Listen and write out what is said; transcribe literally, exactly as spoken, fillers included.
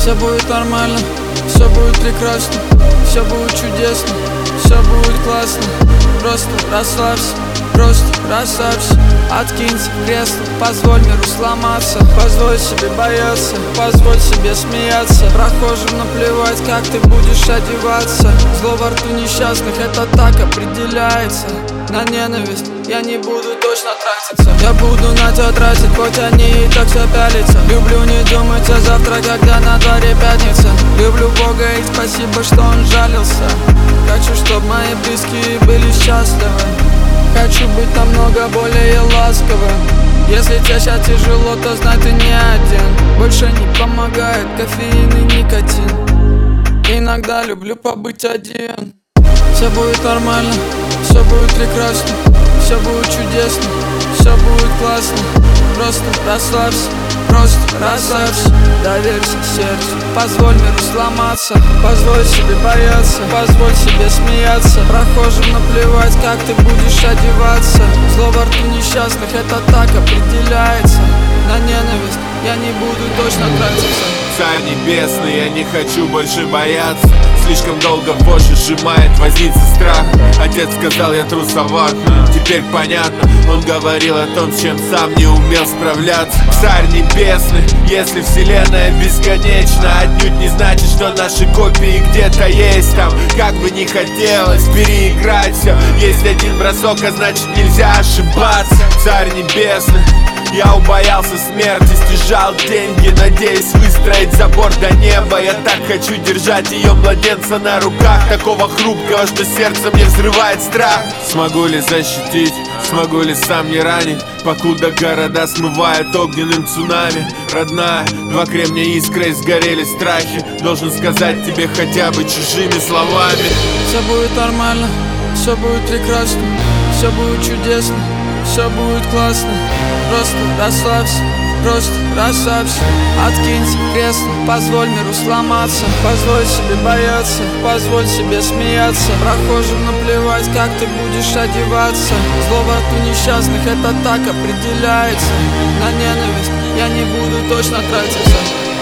Все будет нормально, все будет прекрасно, все будет чудесно, все будет классно. Просто расслабься, просто расслабься. Откинься в кресло, позволь миру сломаться. Позволь себе бояться, позволь себе смеяться. Прохожим наплевать, как ты будешь одеваться. Зло во рту несчастных, это так определяется. На ненависть я не буду точно тратиться. Я буду на тебя тратить, хоть они и так все пялятся. Люблю не думать о завтра, когда на дворе пятница. Люблю Бога и спасибо, что он жалился. Хочу, чтобы мои близкие были счастливы. Хочу быть намного более ласковым. Если тебе сейчас тяжело, то знай, ты не один. Больше не помогает кофеин и никотин. Иногда люблю побыть один. Все будет нормально, все будет прекрасно, все будет чудесно, все будет классно. Просто расслабься, просто расслабься. Доверься сердцу, позволь миру сломаться. Позволь себе бояться, позволь себе смеяться. Прохожим наплевать, как ты будешь одеваться. Зло во рту несчастных, это так определяется. На ненависть я не буду точно тратиться. Царь небесный, я не хочу больше бояться. Слишком долго вожжи сжимает, возница страх. Отец сказал, я трусоват, теперь понятно. Он говорил о том, с чем сам не умел справляться. Царь небесный, если вселенная бесконечна, отнюдь не значит, что наши копии где-то есть там. Как бы ни хотелось переиграть все, есть один бросок, а значит нельзя ошибаться. Царь небесный, я убоялся смерти, стяжал деньги, надеясь выстроить забор до неба. Я так хочу держать ее младенца на руках, такого хрупкого, что сердце мне взрывает страх. Смогу ли защитить, смогу ли сам не ранить, покуда города смывают огненным цунами. Родная, два кремня искрой сгорели страхи. Должен сказать тебе хотя бы чужими словами. Все будет нормально, все будет прекрасно, все будет чудесно, все будет классно. Просто расслабься, просто расслабься. Откинься в кресло, позволь миру сломаться. Позволь себе бояться, позволь себе смеяться. Прохожим наплевать, как ты будешь одеваться. Зло во рту несчастных, это так определяется. На ненависть я не буду точно тратиться.